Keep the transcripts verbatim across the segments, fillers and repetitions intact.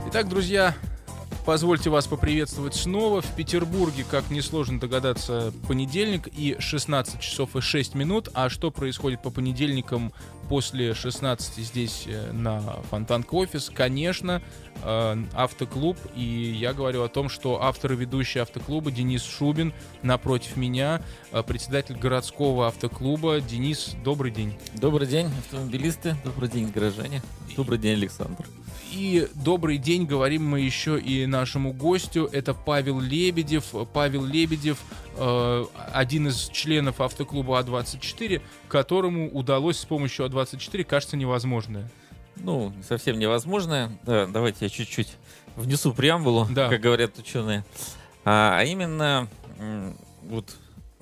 Итак, друзья, позвольте вас поприветствовать снова. В Петербурге, как несложно догадаться, понедельник и шестнадцать часов и шесть минут. А что происходит по понедельникам после шестнадцати здесь на Фонтанка офис? Конечно, автоклуб. И я говорю о том, что автор и ведущий автоклуба Денис Шубин напротив меня, председатель городского автоклуба. Денис, добрый день. Добрый день, автомобилисты. Добрый день, горожане. Добрый день, Александр. И добрый день говорим мы еще и нашему гостю. Это Павел Лебедев. Павел Лебедев, э, один из членов автоклуба А двадцать четыре, которому удалось с помощью А двадцать четыре, кажется, невозможное. Ну, совсем невозможное. Да, давайте я чуть-чуть внесу преамбулу, да. Как говорят ученые. А, а именно, м- вот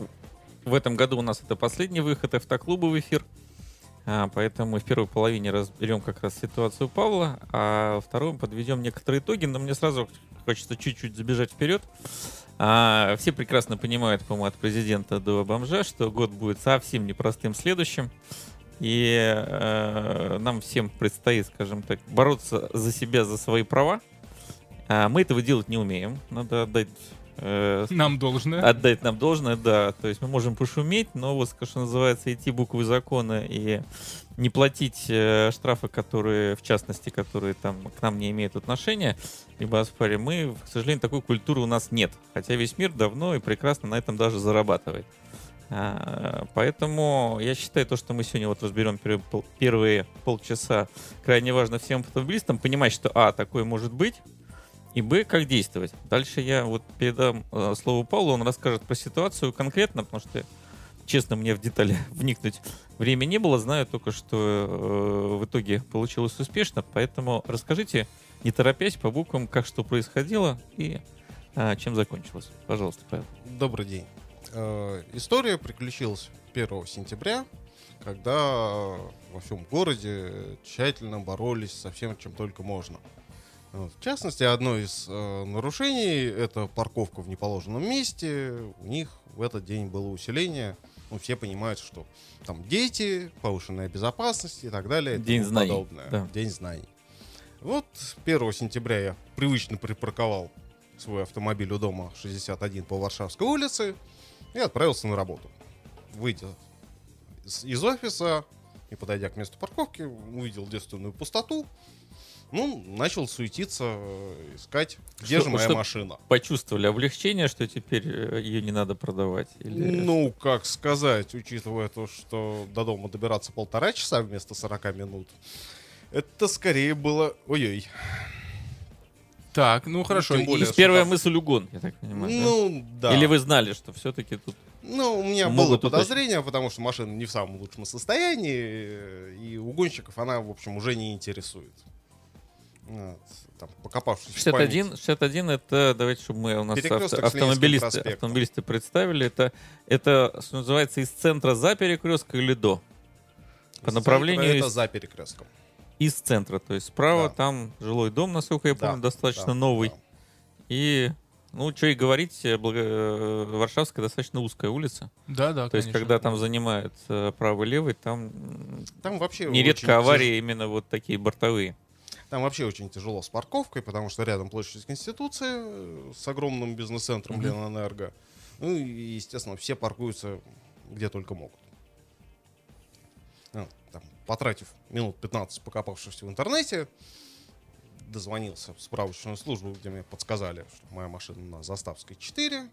в этом году у нас это последний выход автоклуба в эфир. А, поэтому в первой половине разберем как раз ситуацию Павла, а во втором подведем некоторые итоги. Но мне сразу хочется чуть-чуть забежать вперед. А, все прекрасно понимают, по-моему, от президента до бомжа, что год будет совсем непростым следующим. И э, нам всем предстоит, скажем так, бороться за себя, за свои права. А, мы этого делать не умеем. Надо отдать... Нам должное. Отдать нам должное, да. То есть мы можем пошуметь, но вот, что называется, идти буквой закона и не платить э, штрафы, которые, в частности, которые там к нам не имеют отношения, либо оспариваем, мы, к сожалению, такой культуры у нас нет. Хотя весь мир давно и прекрасно на этом даже зарабатывает. А, поэтому я считаю, то, что мы сегодня вот разберем первые, пол, первые полчаса, крайне важно всем автомобилистам понимать, что а, такое может быть, и б, как действовать. Дальше я вот передам э, слово Павлу, он расскажет про ситуацию конкретно, потому что, честно, мне в детали вникнуть времени не было, знаю только, что э, в итоге получилось успешно, поэтому расскажите, не торопясь, по буквам, как что происходило и э, чем закончилось. Пожалуйста, Павел. Добрый день. Э, история приключилась первого сентября, когда во всем городе тщательно боролись со всем, чем только можно. В частности, одно из э, нарушений — это парковка в неположенном месте. У них в этот день было усиление. Ну, все понимают, что там дети, повышенная безопасность и так далее. День знаний. Подобное. Да. День знаний. Вот первого сентября я привычно припарковал свой автомобиль у дома шестьдесят один по Варшавской улице и отправился на работу. Выйдя из, из офиса и подойдя к месту парковки, увидел девственную пустоту. Ну, начал суетиться, искать, где что, же моя что машина. Почувствовали облегчение, что теперь ее не надо продавать? Или... Ну, как сказать, учитывая то, что до дома добираться полтора часа вместо сорока минут, это скорее было... Ой-ой. Так, ну хорошо. Тем более, И первая там... мысль угон, я так понимаю. Ну, да? да. Или вы знали, что все-таки тут... Ну, у меня Могут было уточнить. подозрение, потому что машина не в самом лучшем состоянии, и угонщиков она, в общем, уже не интересует. Вот, там, покопавшись шестьдесят один, шестьдесят один это, давайте, чтобы мы у нас авто, автомобилисты, автомобилисты представили, это, это, что называется, из центра за перекрестком или до? По из направлению... Это из, за перекрестком. Из центра, то есть справа Да. Там жилой дом, насколько я помню, Да, достаточно да, новый. да. И, ну, что и говорить, благо... Варшавская достаточно узкая улица. Да, да, То конечно. есть, когда там занимают правый и левый, там, Там вообще нередко аварии тяж... именно вот такие бортовые. Там вообще очень тяжело с парковкой, потому что рядом площадь Конституции с огромным бизнес-центром Mm-hmm. Ленэнерго. Ну и, естественно, все паркуются где только могут. Ну, там, потратив минут пятнадцать, покопавшись в интернете, дозвонился в справочную службу, где мне подсказали, что моя машина на Заставской четыре.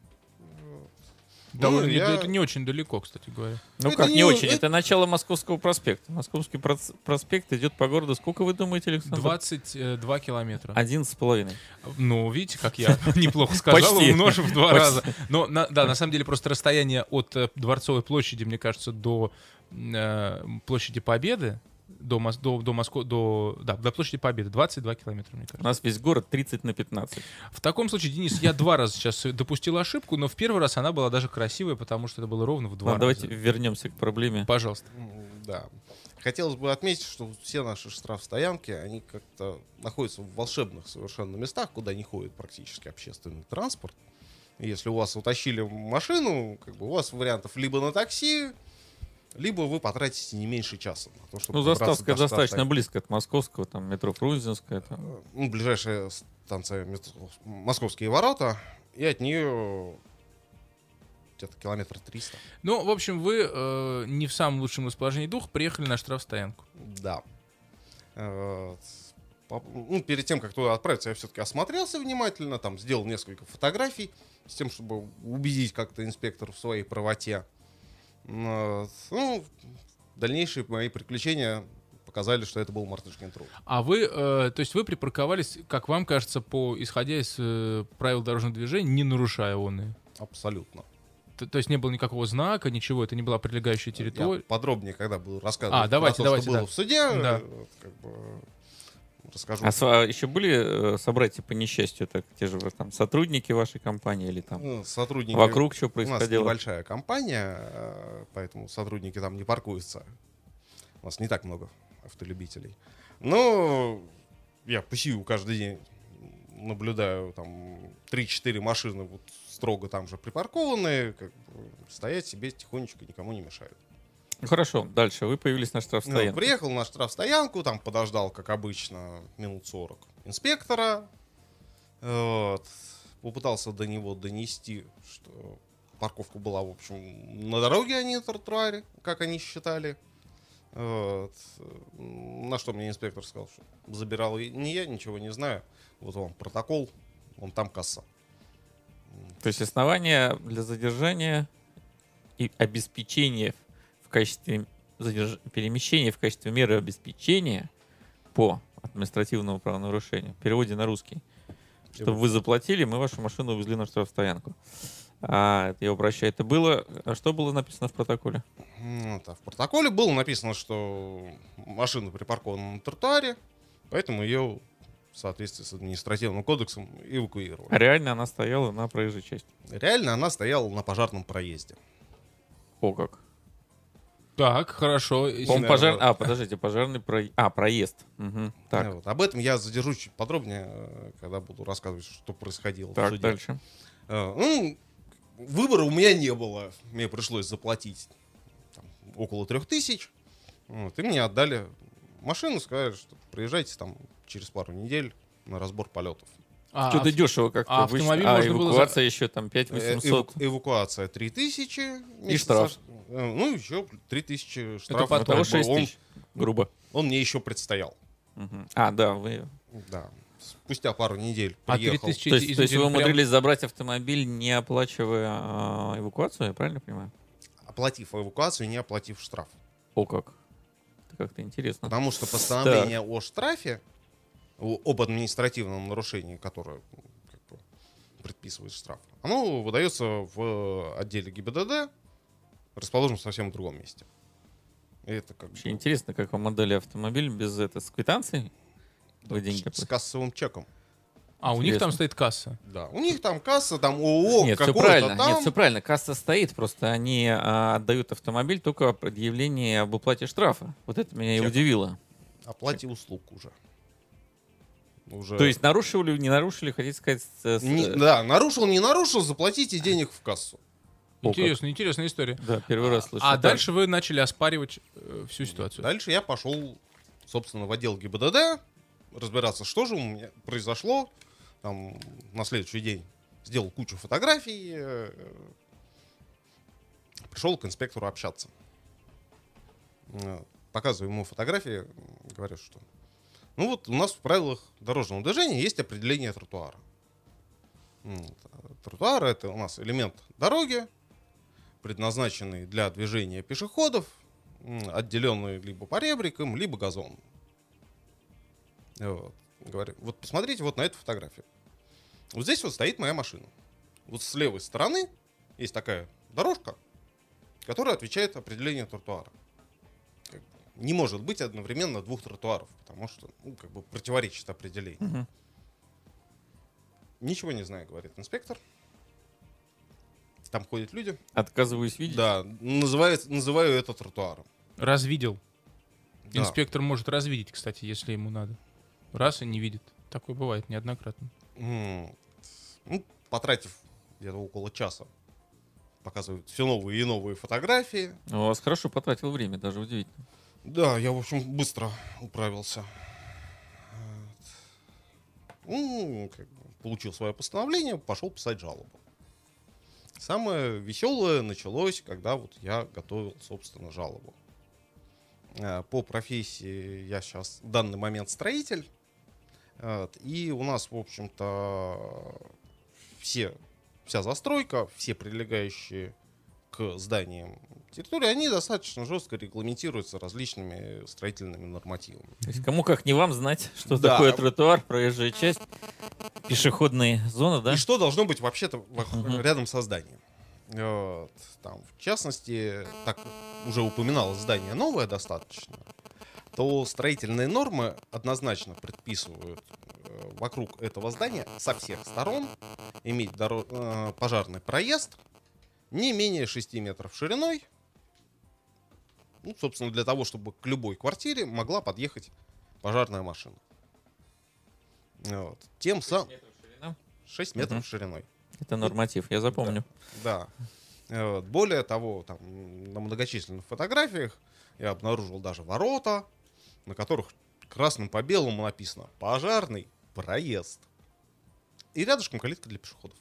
Да, Ну, ну, я... это не очень далеко, кстати говоря. Ну это как не, не очень, это... это начало Московского проспекта. Московский прос- проспект идет по городу, сколько вы думаете, Александр? двадцать два километра. Один с половиной. Ну, видите, как я неплохо сказал, Почти. умножив в два Почти. раза. Но, на, да, на самом деле просто расстояние от э, Дворцовой площади, мне кажется, до э, площади Победы, до, Мос- до, до, Моско- до, да, до площади Победы двадцать два километра, мне У кажется. нас весь город тридцать на пятнадцать. В таком случае, Денис, я два раза сейчас допустил ошибку, но в первый раз она была даже красивая, потому что это было ровно в два Ладно, раза. давайте вернемся к проблеме. Пожалуйста. Да. Хотелось бы отметить, что все наши штрафстоянки, они как-то находятся в волшебных совершенно местах, куда не ходит практически общественный транспорт. И если у вас утащили машину, как бы у вас вариантов либо на такси, либо вы потратите не меньше часа на то, чтобы Ну, добраться Заставская до достаточно штаб-стоянки. близко от Московского, там метро Фрунзенская. Там. Ну, ближайшая станция метро Московские ворота, и от нее где-то километр триста. Ну, в общем, вы э, не в самом лучшем расположении духа приехали на штрафстоянку. Да. Э, по- Ну, перед тем, как туда отправиться, я все-таки осмотрелся внимательно, там сделал несколько фотографий с тем, чтобы убедить как-то инспектора в своей правоте. Э, Ну, дальнейшие мои приключения показали, что это был мартышкин труд. А вы, э, то есть вы припарковались, как вам кажется, по исходя из э, правил дорожного движения, не нарушая он. Абсолютно. То, то есть не было никакого знака, ничего, это не была прилегающая Я территория. подробнее, когда буду рассказывать А, давайте, про то, давайте, что было да. в суде, Да. э, как бы, расскажу. А, с- а еще были э, собратья по несчастью, так, те же там сотрудники вашей компании или там Ну, сотрудники... вокруг что У нас происходило? небольшая компания, э, поэтому сотрудники там не паркуются. У нас не так много автолюбителей. Но я по сию каждый день наблюдаю там три-четыре машины вот строго там же припаркованные, как бы стоять себе тихонечко, никому не мешают. Ну, хорошо, дальше. Вы появились на Ну, штрафстоянке. приехал на штрафстоянку, там подождал, как обычно, минут сорок инспектора. Вот. Попытался до него донести, что парковка была, в общем, на дороге, а не на тротуаре, как они считали. Вот. На что мне инспектор сказал, что забирал и не я, ничего не знаю. Вот вам протокол, вон там касса. То есть основания для задержания и обеспечения в качестве задерж... перемещения в качестве меры обеспечения по административному правонарушению. В переводе на русский. Чтобы вы заплатили, мы вашу машину увезли на штрафстоянку. А, это я упрощаю. Это было... А что было написано в протоколе? Вот, а в протоколе было написано, что машина припаркована на тротуаре, поэтому ее в соответствии с административным кодексом эвакуировали. А реально она стояла на проезжей части. Реально она стояла на пожарном проезде. О, как. Так, хорошо. И- По-моему, да, пожар... да. А, подождите, пожарный про... А, проезд. Мгм. Так, Вот. Об этом я задержусь чуть подробнее, э, когда буду рассказывать, что происходило в так, суде. дальше. Э, Ну, выбора у меня не было. Мне пришлось заплатить там, около трех тысяч. Вот, и мне отдали машину, сказали, что приезжайте там через пару недель на разбор полетов. А, Что-то ав- дешево как-то. а обычно. автомобиль А можно было эвакуация еще там пять Э, восемьсот. эваку- Эвакуация три тысячи. И штраф. Э, Ну, еще три тысячи штраф. потом. Итого Как бы шесть он, тысяч, грубо. он мне еще предстоял. Мгм. А, да, вы... Да. Спустя пару недель А три приехал. тысячи, То есть, то есть извините, вы ну, прям- умудрились забрать автомобиль, не оплачивая а, эвакуацию, я правильно понимаю? Оплатив эвакуацию, не оплатив штраф. О, как. Это как-то интересно. Потому что постановление о штрафе, о- об административном нарушении, которое ну, как бы, предписывает штраф, оно выдается в отделе ГИБДД, расположенном совсем в другом месте. И это как Вообще бы интересно, как вам отдали автомобиль без этой с квитанцией? Вы деньги с, с платите? кассовым чеком. А, у них там Интересно. стоит касса. Да. У них там касса, там ООО, Нет, все какое-то правильно. там. Нет, все правильно. Касса стоит, просто они а, отдают автомобиль только о предъявлении об уплате штрафа. Вот это меня и Чек. удивило. Оплате услуг уже. Уже. То есть нарушили, не нарушили, хотите сказать... с- с- Не- да, нарушил, не нарушил, заплатите денег в кассу. О, как. Интересная, интересная история. Да, первый раз слышу. А Так. дальше вы начали оспаривать э, всю ситуацию. Дальше я пошел, собственно, в отдел ГИБДД, разбираться, что же у меня произошло. Там на следующий день сделал кучу фотографий, э, пришел к инспектору общаться. Э, Показываю ему фотографии, говорю, что ну вот у нас в правилах дорожного движения есть определение тротуара. М, Тротуар — это у нас элемент дороги, предназначенный для движения пешеходов, м, отделенный либо поребриком, либо газоном. Вот. Говорю, вот посмотрите вот на эту фотографию. Вот здесь вот стоит моя машина. Вот с левой стороны есть такая дорожка, которая отвечает определению тротуара. Как бы не может быть одновременно двух тротуаров, потому что ну, как бы противоречит определению. Мгм. Ничего не знаю, говорит инспектор. Там ходят люди. Отказываюсь видеть. Да, называет, называю это тротуаром. Развидел. Да. Инспектор может развидеть, кстати, если ему надо. Раз и не видит. Такое бывает неоднократно. М, Ну, потратив где-то около часа показывают все новые и новые фотографии. У вас хорошо потратил время, даже удивительно. Да, я, в общем, быстро управился. Ну, как бы получил свое постановление, пошел писать жалобу. Самое веселое началось, когда вот я готовил, собственно, жалобу. По профессии я сейчас в данный момент строитель. И у нас, в общем-то, все, вся застройка, все прилегающие к зданиям территории, они достаточно жестко регламентируются различными строительными нормативами. То есть кому как не вам знать, что Да. такое тротуар, проезжая часть, пешеходные зоны, да? И что должно быть вообще-то во- Мгм. рядом со зданием. Вот. Там, в частности, так уже упоминалось, здание новое достаточно, то строительные нормы однозначно предписывают э, вокруг этого здания со всех сторон иметь доро- э, пожарный проезд не менее шести метров шириной. Ну, собственно, для того, чтобы к любой квартире могла подъехать пожарная машина. Вот. Тем самым шесть метров Мгм. шириной. Это норматив, я запомню. Да. Э, вот. Более того, там, на многочисленных фотографиях я обнаружил даже ворота, на которых красным по белому написано «Пожарный проезд». И рядышком калитка для пешеходов.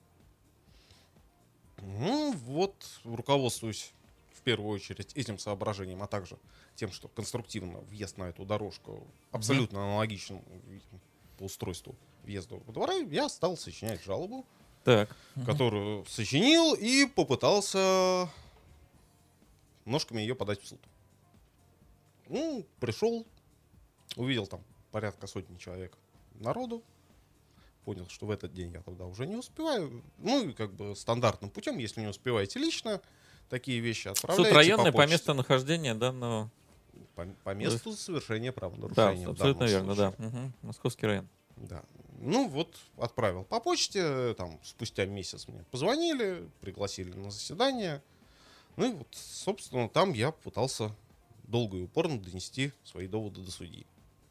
Ну, вот, руководствуюсь в первую очередь этим соображением, а также тем, что конструктивно въезд на эту дорожку абсолютно аналогичен по устройству въезда во двора, я стал сочинять жалобу, Так. которую сочинил и попытался ножками ее подать в суд. Ну, пришел, увидел там порядка сотни человек народу, понял, что в этот день я тогда уже не успеваю. Ну, и как бы стандартным путем, если не успеваете лично, такие вещи отправляете Суд районный по по почте. местонахождению данного. По, по месту совершения Да, правонарушения. в абсолютно данном верно, да. случае. Мгм. Московский район. Да. Ну вот, отправил по почте, там, спустя месяц мне позвонили, пригласили на заседание. Ну и вот, собственно, там я пытался долго и упорно донести свои доводы до судьи.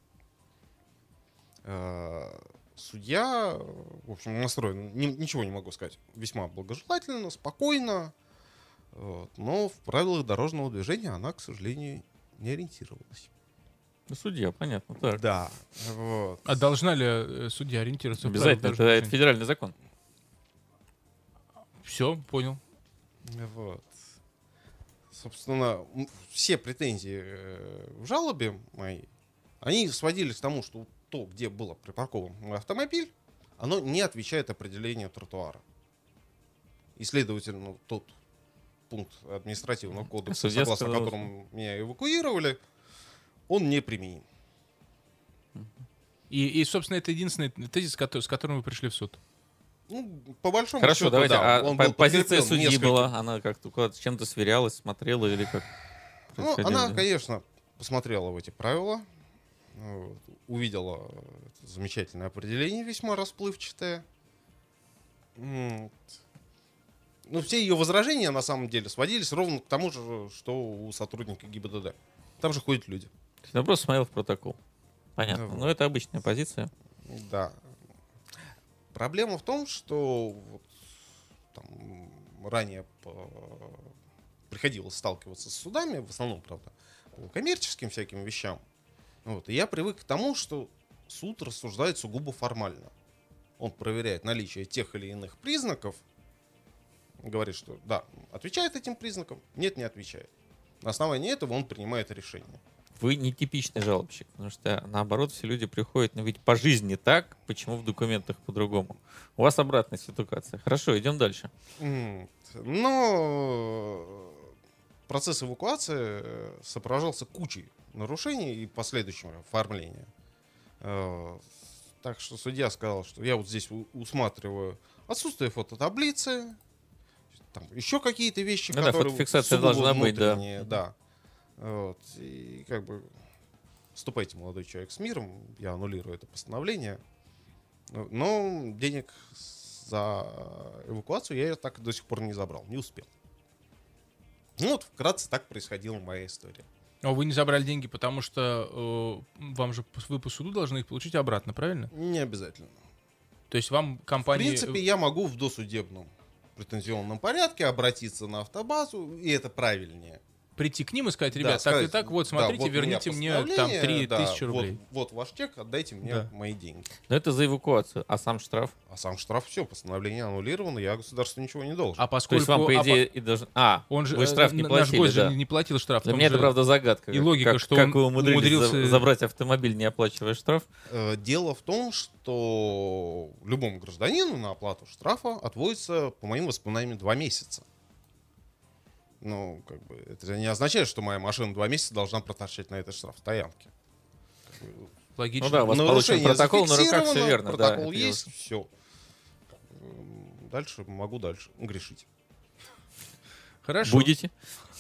Э, Судья, в общем, настроен, ни- ничего не могу сказать, весьма благожелательно, спокойно, вот, но в правилах дорожного движения она, к сожалению, не ориентировалась. Ну, судья, понятно. Так. Да, вот. А должна ли э, судья ориентироваться в Обязательно, это, это федеральный закон. Все, понял. Вот. Собственно, м, все претензии э, в жалобе моей, они сводились к тому, что то, где был припаркован мой автомобиль, оно не отвечает определению тротуара. И, следовательно, тот пункт административного кодекса, Судья согласно сказал, которому меня эвакуировали, он не применим. И, и, собственно, это единственный тезис, кото- с которым вы пришли в суд. Ну, по большому Хорошо, счету, давайте. да, А он по- был позиция подкреплен судьи несколькими- была, она как-то куда-то с чем-то сверялась, смотрела или как? Ну, происходило? она, конечно, посмотрела в эти правила, вот, увидела это замечательное определение, весьма расплывчатое. М, Ну, все ее возражения, на самом деле, сводились ровно к тому же, что у сотрудника ГИБДД. Там же ходят люди. То есть она просто смотрела в протокол. Понятно. Да, вот. Но это обычная позиция. Да. Проблема в том, что вот, там, ранее по- приходилось сталкиваться с судами, в основном, правда, по коммерческим всяким вещам. Вот. И я привык к тому, что суд рассуждает сугубо формально. Он проверяет наличие тех или иных признаков, говорит, что да, отвечает этим признакам, нет, не отвечает. На основании этого он принимает решение. Вы не типичный жалобщик, потому что наоборот все люди приходят, но ведь по жизни так, почему в документах по-другому? У вас обратная ситуация. Хорошо, идем дальше. М, Но процесс эвакуации э, сопровождался кучей нарушений и последующего оформления. Э, Так что судья сказал, что я вот здесь у- усматриваю отсутствие фототаблицы, там еще какие-то вещи, Ну да, которые фотофиксация сугубо должна быть, да. внутренние, да. Вот. И как бы ступайте, молодой человек, с миром, я аннулирую это постановление. Но денег за эвакуацию я так до сих пор не забрал, не успел. Ну вот, вкратце так происходила моя история. А вы не забрали деньги, потому что э, вам же по- вы по суду должны их получить обратно, правильно? Не обязательно. То есть вам В компания... принципе, я могу в досудебном претензионном порядке обратиться на автобазу, и это правильнее. Прийти к ним и сказать: Да, ребят, сказать, так и так, вот смотрите, да, вот верните у мне меня там постановление, три да, тысячи рублей. Вот, вот ваш чек, отдайте мне Да. мои деньги. Но это за эвакуацию, а сам штраф? А сам штраф, все, постановление аннулировано, я государству ничего не должен. А То поскольку... есть вам, по а идее, и должен... А, по- он же, вы штраф не э, платили, наш гость да. же не платил штраф. Для в том меня это, же- правда, загадка. и логика, как, что как он вы умудрились умудрился- за- забрать автомобиль, не оплачивая штраф? Э, Дело в том, что любому гражданину на оплату штрафа отводится, по моим воспоминаниям, два месяца. Ну, как бы, это не означает, что моя машина два месяца должна проторчать на этой штрафстоянке. Логично. Ну да, у вас получен Нарушение протокол, на руках все зафиксировано, верно. да, протокол это есть, все. Дальше могу дальше грешить. Хорошо. Будете?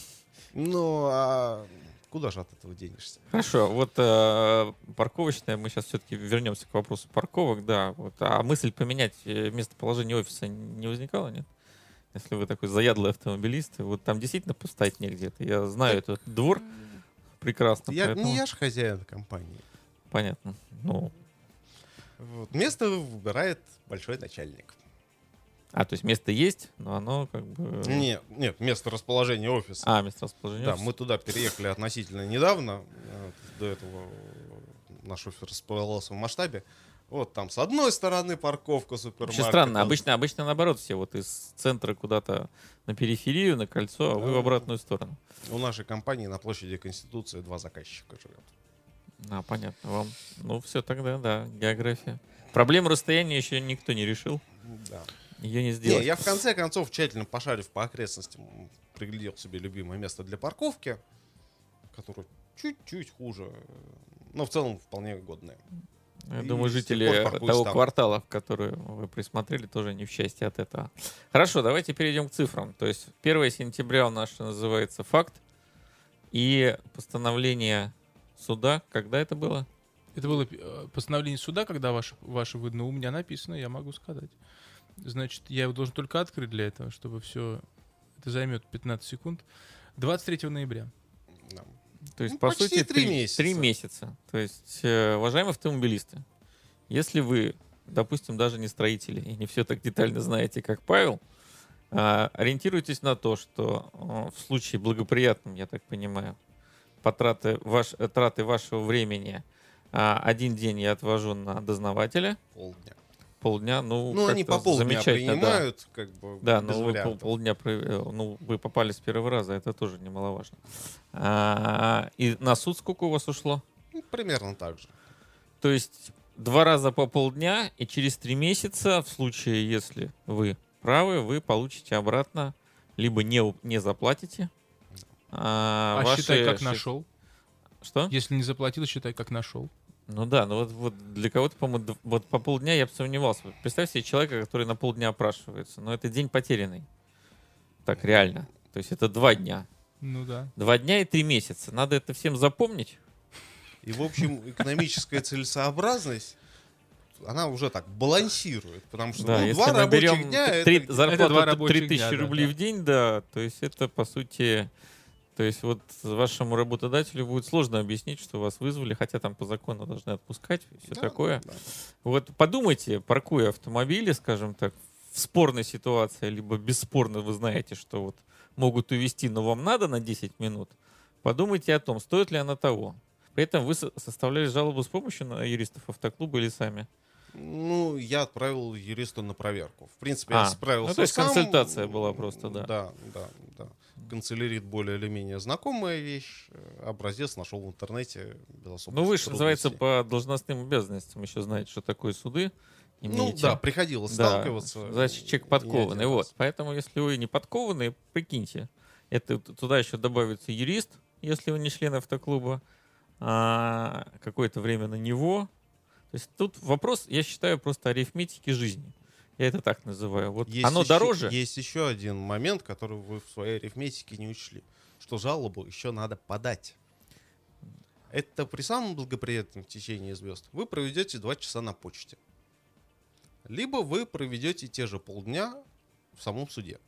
Ну, а куда же от этого денешься? Хорошо, вот э, парковочная, мы сейчас все-таки вернемся к вопросу парковок, да. Вот, а мысль поменять э, местоположение офиса не возникала, нет? Если вы такой заядлый автомобилист, вот там действительно поставить негде. Я знаю этот двор прекрасно. Я, поэтому- не я же хозяин компании. Понятно. Ну, Вот. Место выбирает большой начальник. а, то есть место есть, но оно как бы... Нет, нет, место расположения офиса. А, место расположения Да, офиса. мы туда переехали относительно недавно. Вот, до этого наш офис располагался в масштабе. Вот там с одной стороны парковка супермаркета. Очень странно. Обычно, обычно наоборот все вот из центра куда-то на периферию, на кольцо, а вы в Да. обратную сторону. У нашей компании на площади Конституции два заказчика живет. А, понятно вам. Ну, все тогда, да, география. Проблему расстояния еще никто не решил. Да. Ее не Не, сделать. я в конце концов, тщательно пошарив по окрестностям, приглядел себе любимое место для парковки, которое чуть-чуть хуже, но в целом вполне годное. Я И думаю, с тех жители пор паркуюсь того там. квартала, в который вы присмотрели, тоже не в счастье от этого. Хорошо, давайте перейдем к цифрам. То есть первое сентября у нас называется факт. И постановление суда, когда это было? Это было э, постановление суда, когда ваше, ваше видно, у меня написано, я могу сказать. Значит, я его должен только открыть для этого, чтобы все... Это займет пятнадцать секунд. двадцать третьего ноября. Да. То есть, Ну, по почти сути, три три месяца. три месяца. То есть, э, уважаемые автомобилисты, если вы, допустим, даже не строители и не все так детально знаете, как Павел, а, ориентируйтесь на то, что а, в случае благоприятном, я так понимаю, потраты ваш, э, траты вашего времени, а, один день я отвожу на дознавателя, Полдня. полдня, ну, Ну, они как-то по полдня замечательно, да. принимают, как бы, Да, без но вы пол- вариантов. полдня, прове- ну, вы попали с первого раза, это тоже немаловажно. А, и на суд сколько у вас ушло? Ну, примерно так же. То есть два раза по полдня, и через три месяца, в случае, если вы правы, вы получите обратно, либо не, у- не заплатите. А, А ваши считай, как ши- нашел. Что? Если не заплатил, считай, как нашел. Ну да, ну вот, вот для кого-то, по-моему, д- вот по полдня я бы сомневался. Вот представь себе человека, который на полдня опрашивается. Но это день потерянный. Так, реально. То есть это два дня. Ну да. Два дня и три месяца. Надо это всем запомнить. И, в общем, экономическая целесообразность, она уже так балансирует, потому что Да, ну, если два мы рабочих берем дня три- это... зарплату два т- рабочих три тысячи дня, да, рублей да. в день, да, то есть это, по сути, то есть вот вашему работодателю будет сложно объяснить, что вас вызвали, хотя там по закону должны отпускать, и все Да, такое. да. Вот подумайте, паркуя автомобили, скажем так, в спорной ситуации, либо бесспорно вы знаете, что вот могут увезти, но вам надо на десять минут, подумайте о том, стоит ли она того. При этом вы со- составляли жалобу с помощью на юристов автоклуба или сами? Ну, я отправил юриста на проверку. В принципе, А, я справился ну, то есть сам. консультация была просто, да. Да, да, да. Канцелярит более или менее знакомая вещь. Образец нашел в интернете без особых Ну, вы, что называется, трудностей. по должностным обязанностям еще знаете, что такое суды. Ну имеете. да, приходилось Да, сталкиваться. значит, человек и не подкованный. один Вот. раз. Поэтому, если вы не подкованный, прикиньте. Это т- туда еще добавится юрист, если вы не член автоклуба, а, какое-то время на него. То есть тут вопрос, я считаю, просто арифметики жизни. Я это так называю. Вот Есть оно еще- дороже. Есть еще один момент, который вы в своей арифметике не учли. Что жалобу еще надо подать. Это при самом благоприятном течении звезд вы проведете два часа на почте. Либо вы проведете те же полдня в самом суде.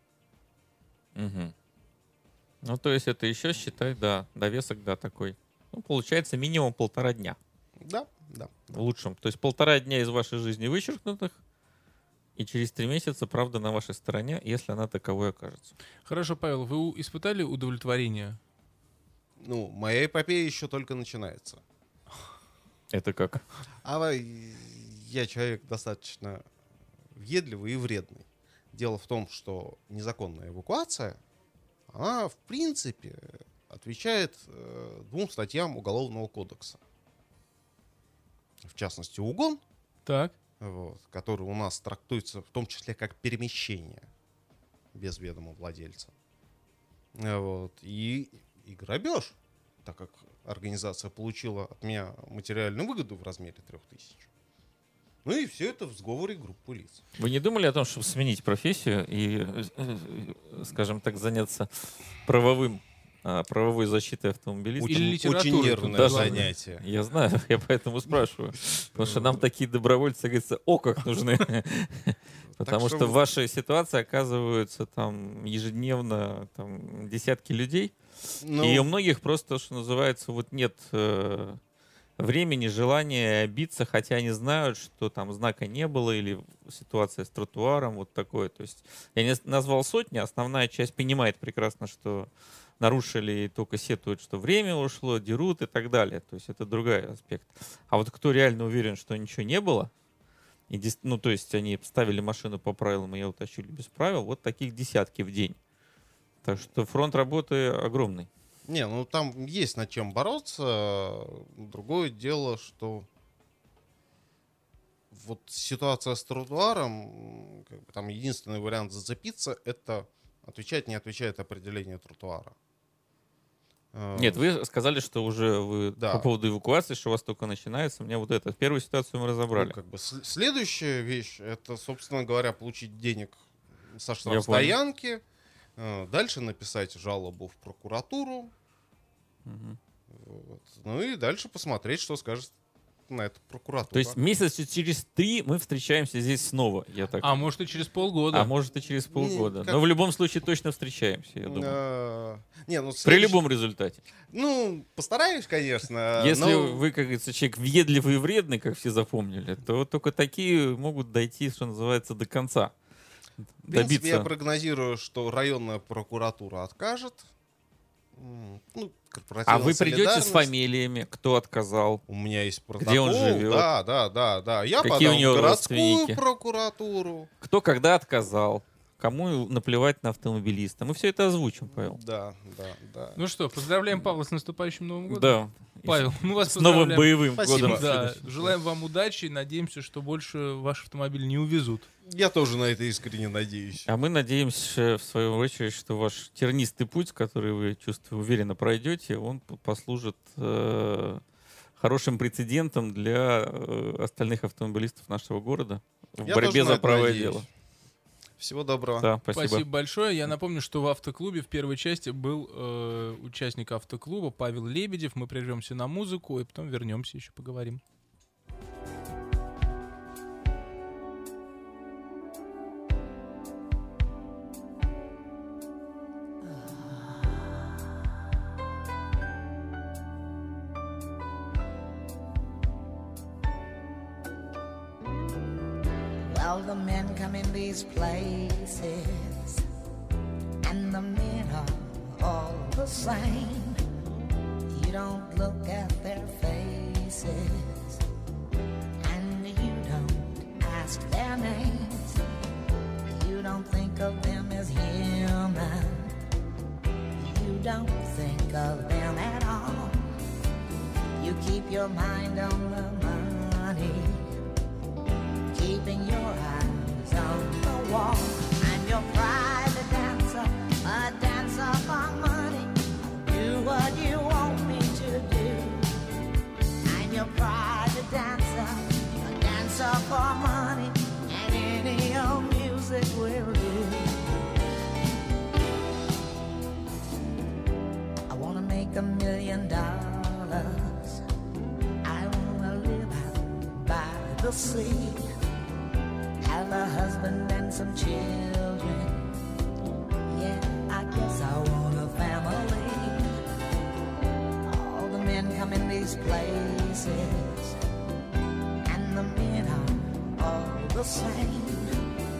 Мгм. Ну, то есть это еще, считай, да, довесок, да, такой. Ну, получается минимум полтора дня. Да, да. В лучшем. То есть полтора дня из вашей жизни вычеркнутых, И через три месяца правда на вашей стороне, если она таковой окажется. Хорошо, Павел, вы у- испытали удовлетворение? Ну, моя эпопея еще только начинается. Это как? А я человек достаточно въедливый и вредный. Дело в том, что незаконная эвакуация, она, в принципе, отвечает э, двум статьям Уголовного кодекса. В частности, угон, Так. вот, который у нас трактуется в том числе как перемещение без ведома владельца. Э, Вот, и, и грабеж, так как организация получила от меня материальную выгоду в размере трех тысяч. Ну и все это в сговоре группы лиц. Вы не думали о том, чтобы сменить профессию и, э, скажем так, заняться правовым, а, правовой защитой автомобилистов? Или Очень, литературой очень тут нервное даже. занятие. Я знаю, я поэтому спрашиваю. Потому что нам такие добровольцы, говорится, о, как нужны. Потому что что в вы- вашей ситуации оказываются там ежедневно там, десятки людей. Ну, И у многих просто, что называется, вот нет э, времени, желания биться, хотя они знают, что там знака не было или ситуация с тротуаром, вот такое. То есть я не назвал сотни, основная часть понимает прекрасно, что нарушили и только сетуют, что время ушло, дерут и так далее. То есть это другой аспект. А вот кто реально уверен, что ничего не было, и, дес- ну то есть они ставили машину по правилам, и ее утащили без правил, вот таких десятки в день. Так что фронт работы огромный. не, ну там есть над чем бороться. Другое дело, что вот ситуация с тротуаром, как бы там единственный вариант зацепиться — это отвечать, не отвечает определение тротуара. Э, Нет, вы сказали, что уже вы Да. по поводу эвакуации, что у вас только начинается. У меня вот это. Первую ситуацию мы ну, разобрали. как бы сл- следующая вещь — это, собственно говоря, получить денег со Я штрафстоянки, э, дальше написать жалобу в прокуратуру, Мгм. вот. Ну и дальше посмотреть, что скажет на это прокуратура. То есть месяца через три мы встречаемся здесь снова, я так. А может и через полгода. А может и через полгода. как- Но в любом случае точно встречаемся, я думаю. Э, Не, ну, При следующий- любом результате. Ну, постараюсь, конечно. Если но- вы, как говорится, человек въедливый и вредный, как все запомнили, то вот только такие могут дойти, что называется, до конца. В принципе, я Добиться. прогнозирую, что районная прокуратура откажет. М, Ну, А корпоративная вы придете с солидарность. фамилиями, кто отказал. У меня есть протокол. Где он живет? Да, да, да, да. Я Какие подам у него в городскую родственники? прокуратуру. Кто когда отказал, кому наплевать на автомобилиста. Мы все это озвучим, Павел. Да, да, да. Ну что, поздравляем Павла с наступающим Новым годом. Да. Павел, мы вас С новым поздравляем. боевым Спасибо. годом. Да, следующим. желаем вам удачи и надеемся, что больше ваш автомобиль не увезут. Я тоже на это искренне надеюсь. А мы надеемся, в свою очередь, что ваш тернистый путь, который вы, чувствую, уверенно пройдете, он п- послужит э, хорошим прецедентом для э, остальных автомобилистов нашего города в Я борьбе тоже на за это правое надеюсь. дело. Всего доброго. Да, спасибо. Спасибо большое. Я напомню, что в автоклубе в первой части был э, участник автоклуба Павел Лебедев. Мы прервемся на музыку и потом вернемся, еще поговорим. Well, the men come in these places, and the men are all the same. You don't look at their faces, and you don't ask their names. You don't think of them as human. You don't think of them at all. You keep your mind on the money, keeping your eyes on the wall. I'm your private dancer, a dancer for money. Do what you want me to do. I'm your private dancer, a dancer for money, and any old music will do. I wanna make a million dollars. I wanna live out by the sea, have a husband and some children. Yeah, I guess I want a family. All the men come in these places, and the men are all the same.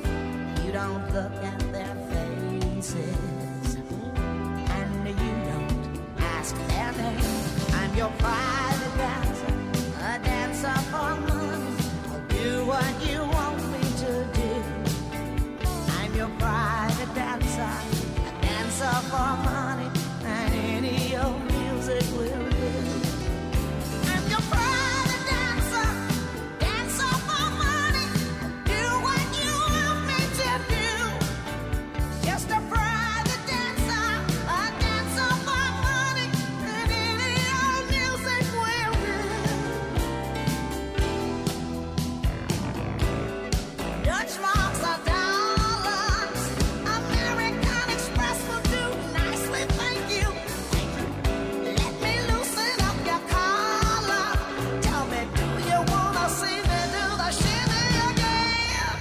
don't look at their faces, and you don't ask their name. I'm your private dancer, a dancer for money. I'll do what you want me to do. I'm your private dancer, a dancer for money, and any old music will do. I'm your private dancer, dancer for money. Do what you want me to do. Just a private dancer, a dancer for money, and any old music will do. Dutch marks are dollars, American Express will do nicely, thank you. Let me loosen up your collar. Tell me, do you wanna see me do the shimmy again?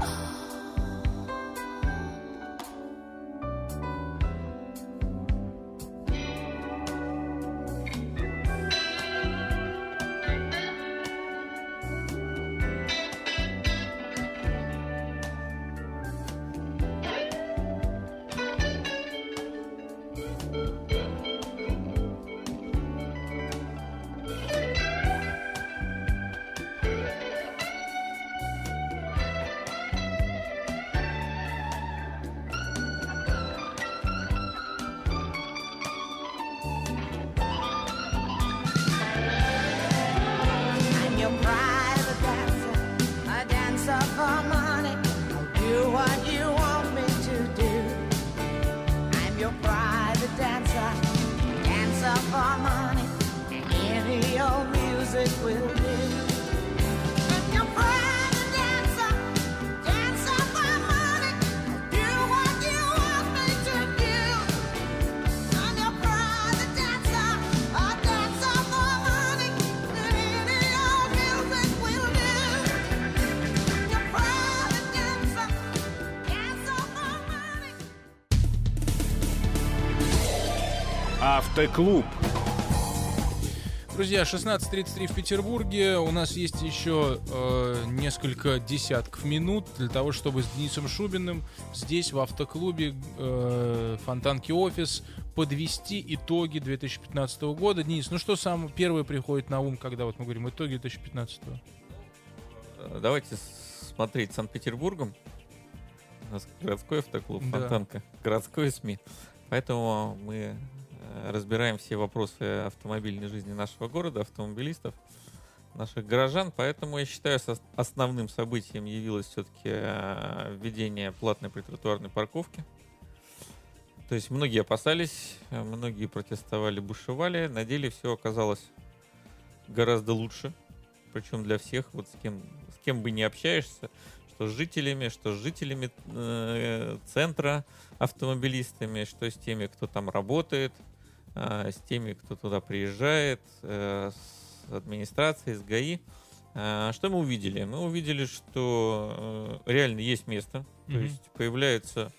I'm your private dancer, a dancer for money. I'll do what you want me to do. I'm your private dancer, dancer for money, and any old music will do. I'm your private dancer, dancer for money. I'll do what you want me to do. I'm your private dancer, a dancer for money, and any old music will do. I'm your private dancer, dancer for money. Автоклуб. Друзья, шестнадцать тридцать три в Петербурге. У нас есть еще э, несколько десятков минут для того, чтобы с Денисом Шубиным здесь, в автоклубе э, Фонтанки Офис, подвести итоги две тысячи пятнадцатого года. Денис, ну что самое первое приходит на ум, когда вот мы говорим итоги две тысячи пятнадцатого? Давайте смотреть Санкт-Петербургом. У нас городской автоклуб, Да. Фонтанка, городской СМИ. Поэтому мы э, разбираем все вопросы автомобильной жизни нашего города, автомобилистов, наших горожан. Поэтому я считаю, со- основным событием явилось все-таки э, введение платной притротуарной парковки. То есть многие опасались, э, многие протестовали, бушевали. На деле все оказалось гораздо лучше. Причем для всех, вот с кем, с кем бы не общаешься, что с жителями, что с жителями э, центра, автомобилистами, что с теми, кто там работает, э, с теми, кто туда приезжает, э, с администрацией, с ГАИ. Э, что мы увидели? Мы увидели, что э, реально есть место, то Мгм. есть появляются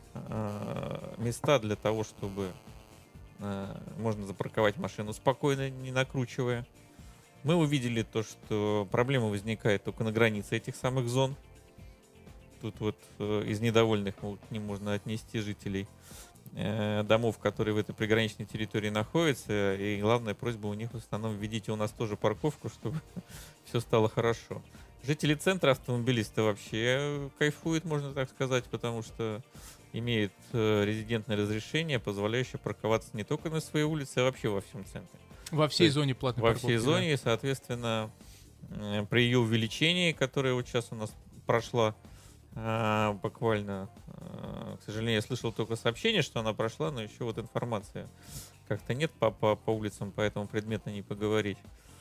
э, места для того, чтобы э, можно запарковать машину спокойно, не накручивая. Мы увидели то, что проблема возникает только на границе этих самых зон. Тут вот э, из недовольных ну, к ним можно отнести жителей э, домов, которые в этой приграничной территории находятся. И главная просьба у них в основном: введите у нас тоже парковку, чтобы все стало хорошо. Жители центра, автомобилисты, вообще кайфуют, можно так сказать, потому что имеют э, резидентное разрешение, позволяющее парковаться не только на своей улице, а вообще во всем центре. Во всей То есть зоне платной Во парковки. всей да. зоне, и, соответственно, э, при ее увеличении, которое вот сейчас у нас прошла э, буквально, э, к сожалению, я слышал только сообщение, что она прошла, но еще вот информации как-то нет по, по, по улицам, поэтому предметно не поговорить.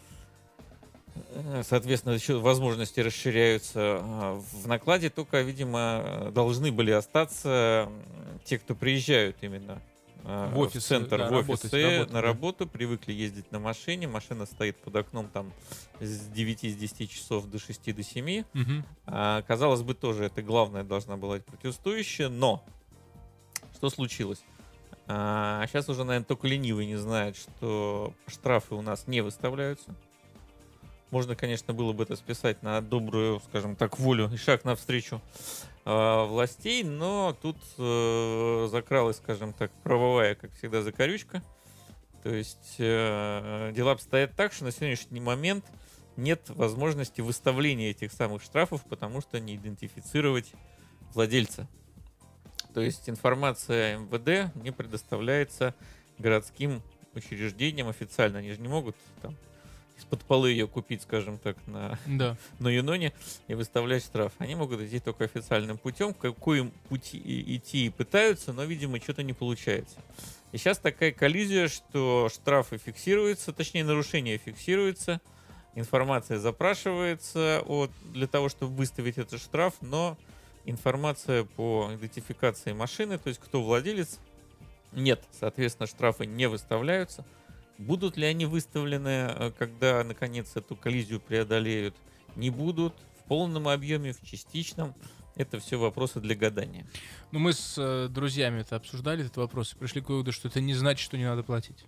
Э, Соответственно, еще возможности расширяются. Э, В накладе только, видимо, должны были остаться м, те, кто приезжают именно э, В офисы, центр, да, в работать, офисы, работать, на да. работу, привыкли ездить на машине. Машина стоит под окном там с девяти с десяти часов до шести до семи. Мгм. А, казалось бы, тоже это главное должна была быть протестующая, но что случилось? А, сейчас уже, наверное, только ленивый не знает, что штрафы у нас не выставляются. Можно, конечно, было бы это списать на добрую, скажем так, волю и шаг навстречу э, властей, но тут э, закралась, скажем так, правовая, как всегда, закорючка. То есть э, дела обстоят так, что на сегодняшний момент нет возможности выставления этих самых штрафов, потому что не идентифицировать владельца. То есть информация эм вэ дэ не предоставляется городским учреждениям официально. Они же не могут там из-под полы ее купить, скажем так, на, Да. на Юноне и выставлять штраф. Они могут идти только официальным путем, какой пути идти и пытаются, но, видимо, что-то не получается. И сейчас такая коллизия, что штрафы фиксируются, точнее, нарушения фиксируются, информация запрашивается от, для того, чтобы выставить этот штраф, но информация по идентификации машины, то есть кто владелец, нет, соответственно, штрафы не выставляются. Будут ли они выставлены, когда, наконец, эту коллизию преодолеют? Не будут. В полном объеме, в частичном. Это все вопросы для гадания. Ну, мы с э, друзьями это обсуждали, этот вопрос, и пришли к выводу, что это не значит, что не надо платить.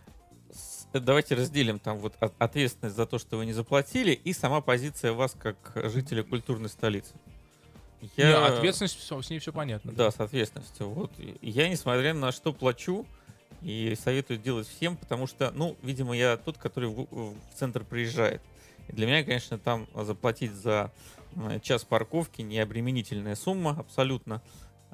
С- Давайте разделим там вот от- ответственность за то, что вы не заплатили, и сама позиция вас как жителя культурной столицы. Не, ответственность, всё- с ней все понятно. Да, с ответственностью. Вот. И я, несмотря на что, плачу и советую делать всем, потому что, ну, видимо, я тот, который в, в центр приезжает. И для меня, конечно, там заплатить за э, час парковки не обременительная сумма абсолютно.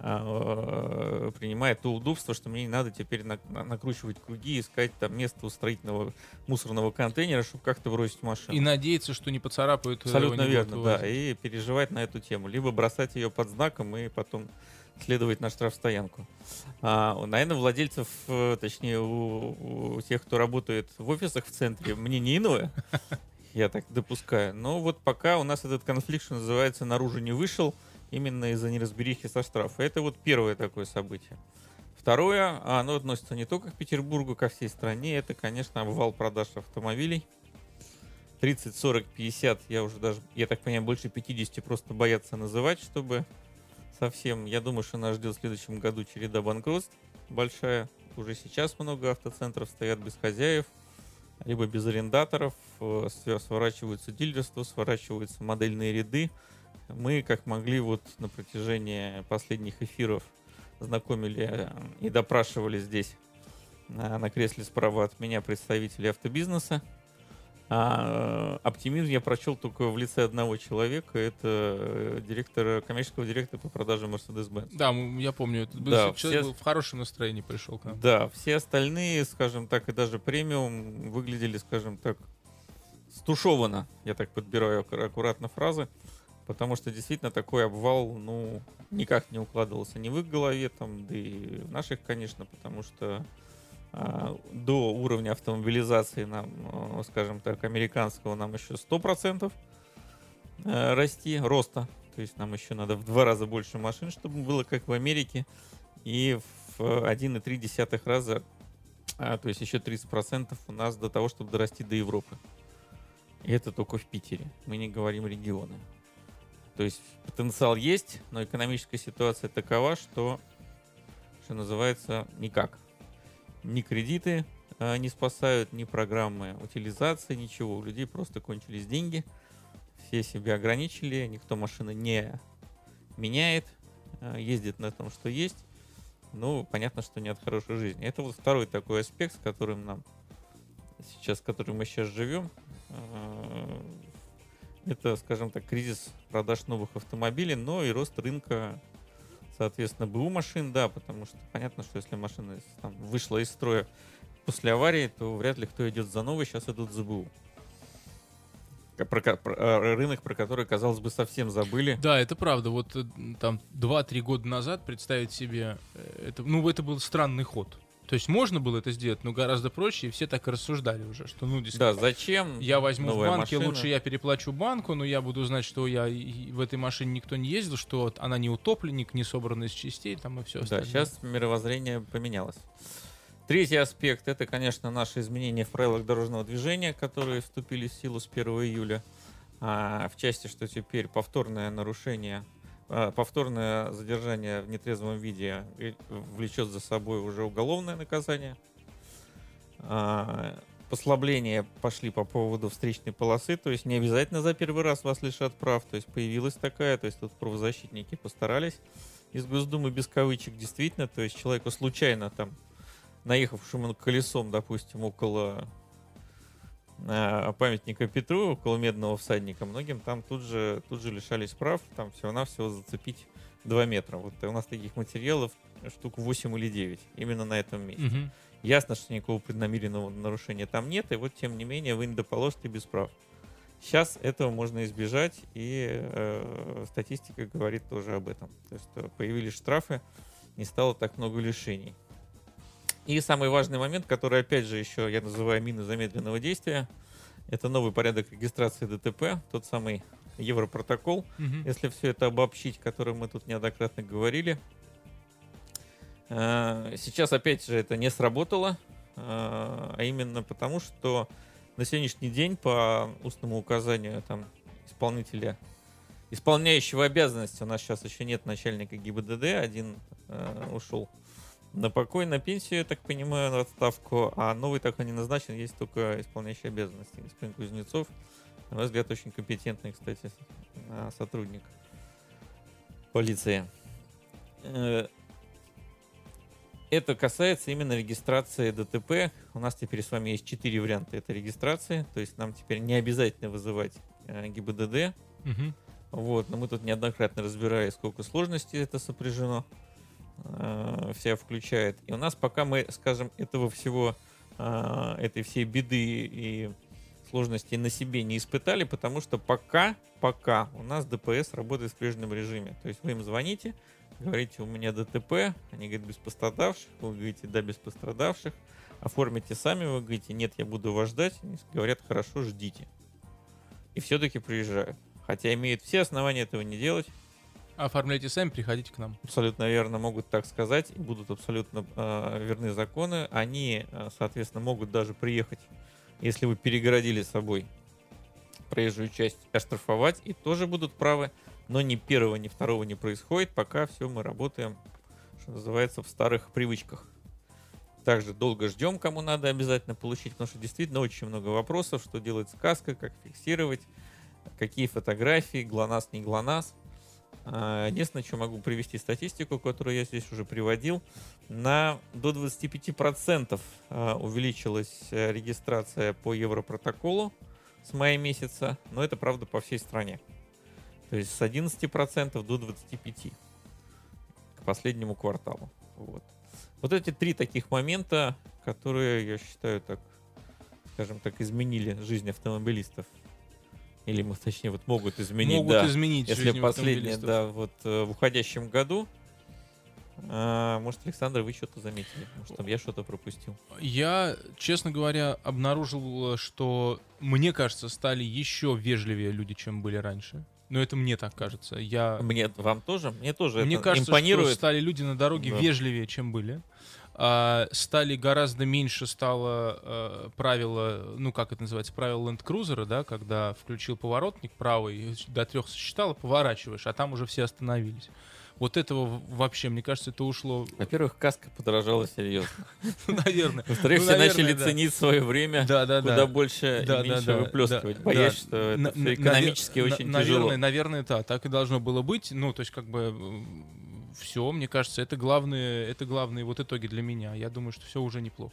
А, э, принимает то удобство, что мне не надо теперь на- на- накручивать круги, искать там место у строительного мусорного контейнера, чтобы как-то бросить машину. И надеяться, что не поцарапают. э, Абсолютно не будут верно, да. вывозить. И переживать на эту тему. Либо бросать ее под знаком и потом следовать на штрафстоянку. А, наверное, владельцев, э, точнее, у, у тех, кто работает в офисах в центре, мнение иное. Я так допускаю. Но вот пока у нас этот конфликт, что называется, наружу не вышел, именно из-за неразберихи со штрафа. Это вот первое такое событие. Второе, оно относится не только к Петербургу, ко всей стране. Это, конечно, обвал продаж автомобилей. тридцать, сорок, пятьдесят, я уже даже, я так понимаю, больше пятидесяти просто боятся называть, чтобы совсем. Я думаю, что нас ждет в следующем году череда банкротств большая. Уже сейчас много автоцентров стоят без хозяев, либо без арендаторов, э, св- сворачиваются дилерства, сворачиваются модельные ряды. Мы, как могли, вот на протяжении последних эфиров знакомили э, и допрашивали здесь э, на кресле справа от меня представителей автобизнеса. А э, оптимизм я прочел только в лице одного человека. Это э, директора, коммерческого директора по продажам Mercedes-Benz. Да, м, я помню, этот был- Да, человек все- был в хорошем настроении пришел к нам. Да, все остальные, скажем так, и даже премиум выглядели, скажем так, стушевано. Я так подбираю аккура- аккуратно фразы. Потому что действительно такой обвал, ну, никак не укладывался ни в их голове, там, да и в наших, конечно, потому что а, до уровня автомобилизации нам, э, скажем так, американского нам еще сто процентов э, расти, роста. То есть нам еще надо в два раза больше машин, чтобы было как в Америке. И в один и три десятых раза, а, то есть еще тридцать процентов у нас до того, чтобы дорасти до Европы. И это только в Питере. Мы не говорим регионы. То есть потенциал есть, но экономическая ситуация такова, что, что называется, никак. Ни кредиты э, не спасают, ни программы утилизации, ничего. У людей просто кончились деньги. Все себя ограничили, никто машины не меняет, э, ездит на том, что есть. Ну, понятно, что не от хорошей жизни. Это вот второй такой аспект, с которым нам сейчас, с которым мы сейчас живем. Э, Это, скажем так, кризис продаж новых автомобилей, но и рост рынка, соответственно, БУ машин, да, потому что понятно, что если машина там вышла из строя после аварии, то вряд ли кто идет за новой, сейчас идут за БУ. Про, ко- про- э, рынок, про который, казалось бы, совсем забыли. Да, это правда. Вот э, там два-три года назад представить себе, э, это, ну, это был странный ход. То есть можно было это сделать, но гораздо проще, и все так и рассуждали уже, что, ну, действительно, Да, зачем? я возьму в новая банке, машина? лучше я переплачу банку, но я буду знать, что я и в этой машине никто не ездил, что она не утопленник, не собрана из частей, там и все Да, остальное. сейчас мировоззрение поменялось. Третий аспект — это, конечно, наши изменения в правилах дорожного движения, которые вступили в силу с первого июля. А, в части, что теперь повторное нарушение, а, повторное задержание в нетрезвом виде и- влечет за собой уже уголовное наказание. А, послабления пошли по поводу встречной полосы, то есть не обязательно за первый раз вас лишат прав, то есть появилась такая, то есть тут правозащитники постарались из Госдумы без кавычек, действительно, то есть человеку случайно там, наехавшему колесом, допустим, около э, памятника Петру, около Медного всадника, многим там тут же, тут же лишались прав, там всего-навсего зацепить два метра. Вот у нас таких материалов штук восемь или девять, именно на этом месте. Мгм. Ясно, что никакого преднамеренного нарушения там нет, и вот, тем не менее, вы не доположите без прав. Сейчас этого можно избежать, и э, статистика говорит тоже об этом. То есть э, появились штрафы, не стало так много лишений. И самый важный момент, который, опять же, еще я называю мины замедленного действия, это новый порядок регистрации ДТП, тот самый Европротокол, Мгм. если все это обобщить, о котором мы тут неоднократно говорили. Э, Сейчас, опять же, это не сработало, э, а именно потому, что на сегодняшний день по устному указанию там, исполнителя, исполняющего обязанности, у нас сейчас еще нет начальника ГИБДД, один э, ушел на покой, на пенсию, я так понимаю, на отставку, а новый так и не назначен, есть только исполняющий обязанности, господин Кузнецов. На мой взгляд, очень компетентный, кстати, э, сотрудник полиции. Э, Это касается именно регистрации ДТП. У нас теперь с вами есть четыре варианта этой регистрации. То есть нам теперь не обязательно вызывать э, ГИБДД. Мгм. Вот, но мы тут неоднократно разбирали, сколько сложностей это сопряжено. Э, вся включает. И у нас пока мы, скажем, этого всего, э, этой всей беды и сложностей на себе не испытали, потому что пока, пока у нас ДПС работает в прежнем режиме. То есть вы им звоните, говорите, у меня ДТП, они говорят, без пострадавших, вы говорите, да, без пострадавших, оформите сами, вы говорите, нет, я буду вас ждать, они говорят, хорошо, ждите. И все-таки приезжают. Хотя имеют все основания этого не делать, Оформляйте сами, приходите к нам. абсолютно верно могут так сказать, и будут абсолютно э, верны законы. Они, э, соответственно, могут даже приехать, если вы перегородили собой проезжую часть, оштрафовать, и тоже будут правы. Но ни первого, ни второго не происходит, пока все мы работаем, что называется, в старых привычках. Также долго ждем, кому надо обязательно получить, потому что действительно очень много вопросов, что делать с каской, как фиксировать, какие фотографии, ГЛОНАСС, не ГЛОНАСС. А, Единственное, что могу привести статистику, которую я здесь уже приводил, на до двадцати пяти процентов а, увеличилась а, регистрация по Европротоколу с мая месяца, но это, правда, по всей стране. То есть с одиннадцати процентов до двадцати пяти процентов к последнему кварталу. Вот. Вот эти три таких момента, которые, я считаю, так, скажем так, изменили жизнь автомобилистов. Или, точнее, вот могут изменить, Могут да. изменить Если жизнь последнее, автомобилистов. да, вот э, в уходящем году. А, может, Александр, вы что-то заметили? Может, там я что-то пропустил? Я, честно говоря, обнаружил, что, мне кажется, стали еще вежливее люди, чем были раньше. Но это мне так кажется. Я... Мне, вам тоже? Мне тоже Мне это кажется, импонирует. что стали люди на дороге Да. вежливее, чем были. А, стали гораздо меньше стало э, правило, ну как это называется, правило ленд-крузера, да, когда включил поворотник правый, до трех сосчитал, и поворачиваешь, а там уже все остановились. Вот этого в- вообще, мне кажется, это ушло, Во-первых, каска подорожала серьезно. наверное. Во-вторых, Ну, все наверное, начали да. ценить свое время Да, да, куда да. больше Да, и да, меньше да, выплескивать, да, боясь, да. что это На- всё на- экономически навер- очень на- тяжело. Наверное, наверное, да, так и должно было быть. Ну, то есть, как бы, все, мне кажется, это главные, это главные вот итоги для меня. Я думаю, что все уже неплохо.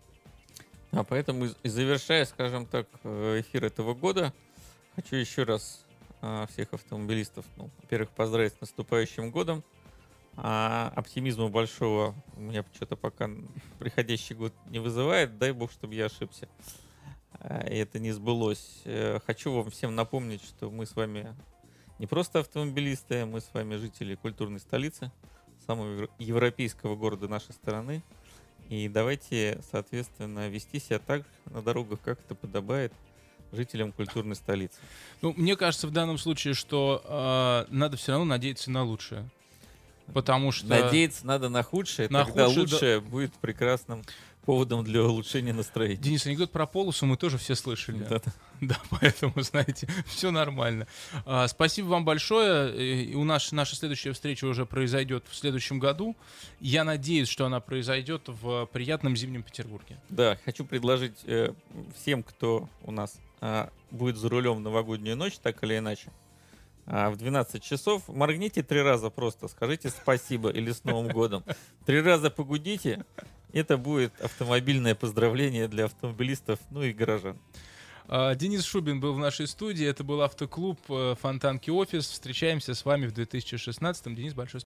А поэтому, и завершая, скажем так, э, эфир этого года, хочу еще раз а, всех автомобилистов, ну, во-первых, поздравить с наступающим годом. А, оптимизма большого у меня что-то пока приходящий год не вызывает. Дай бог, чтобы я ошибся. А, и это не сбылось. Э, Хочу вам всем напомнить, что мы с вами не просто автомобилисты, мы с вами жители культурной столицы, самого евро- европейского города нашей страны. И давайте, соответственно, вести себя так на дорогах, как это подобает жителям культурной столицы. Ну, мне кажется, в данном случае, что э, надо все равно надеяться на лучшее. Потому что... Надеяться надо на худшее, На тогда худшее, да. лучшее будет прекрасным поводом для улучшения настроения. Денис, анекдот про полосу мы тоже все слышали. Да. Да, поэтому, знаете, все нормально. А, спасибо вам большое. И у нас наша следующая встреча уже произойдет в следующем году. Я надеюсь, что она произойдет в приятном зимнем Петербурге. Да, хочу предложить э, всем, кто у нас э, будет за рулем в новогоднюю ночь, так или иначе, э, в двенадцать часов моргните три раза просто, скажите спасибо или с Новым годом. Три раза погудите. Это будет автомобильное поздравление для автомобилистов, ну и горожан. Денис Шубин был в нашей студии. Это был автоклуб Фонтанки Офис. Встречаемся с вами в две тысячи шестнадцатом. Денис, большое спасибо.